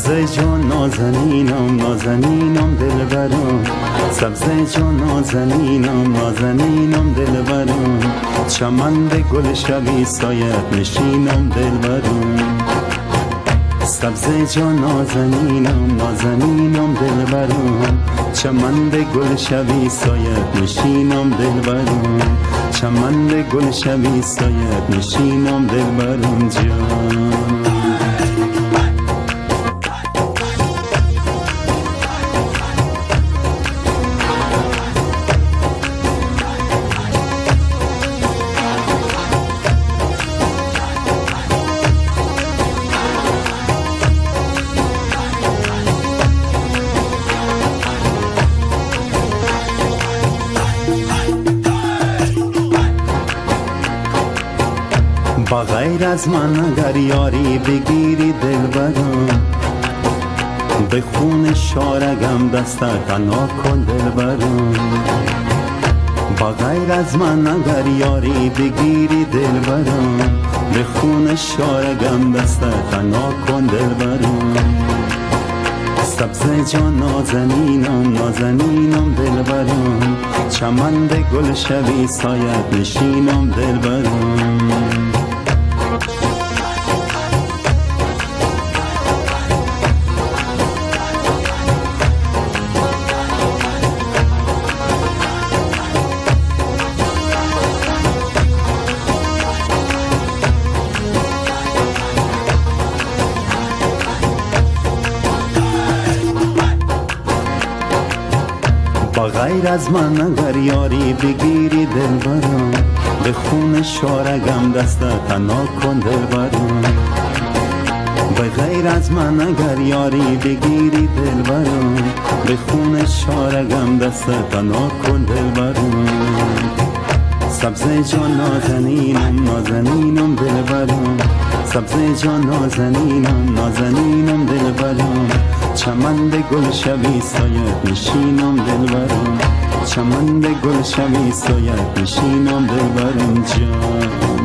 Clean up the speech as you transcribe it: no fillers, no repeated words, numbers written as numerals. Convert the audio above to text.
سبزه جان نازنینم نازنینم دلبرم، سبزه جان نازنینم نازنینم دلبرم، چمن به گل شبی سایت نشینم دلبرم. سبزه جان نازنینم نازنینم دلبرم، چمن به گل شبی سایت نشینم دلبرم، چمن به گل شبی سایت نشینم دلبرم جان. بغیر از من اگر یاری بگیری دلبرم، به خون شارگم دستت تنها کن دلبرم. بغیر از من اگر یاری بگیری دلبرم، به خون شارگم دستت تنها کن دلبرم. سبزه جان نازنینم نازنینم دلبرم، چمن به گل شبی سایت نشینم دلبرم. بغیر از من اگر یاری بگیری دلبرم، به خون شارگم دستت تنها کن دلبرم. بغیر از من اگر یاری بگیری دلبرم، به خون شارگم دستت تنها کن دلبرم. سبزه جان نازنینم نازنینم دلبرم، سبزه جان نازنینم نازنینم دلبرم، چمن به گل شبی سایت نشینم دلبرم، چمن به گل شبی سایت نشینم دلبرم جان.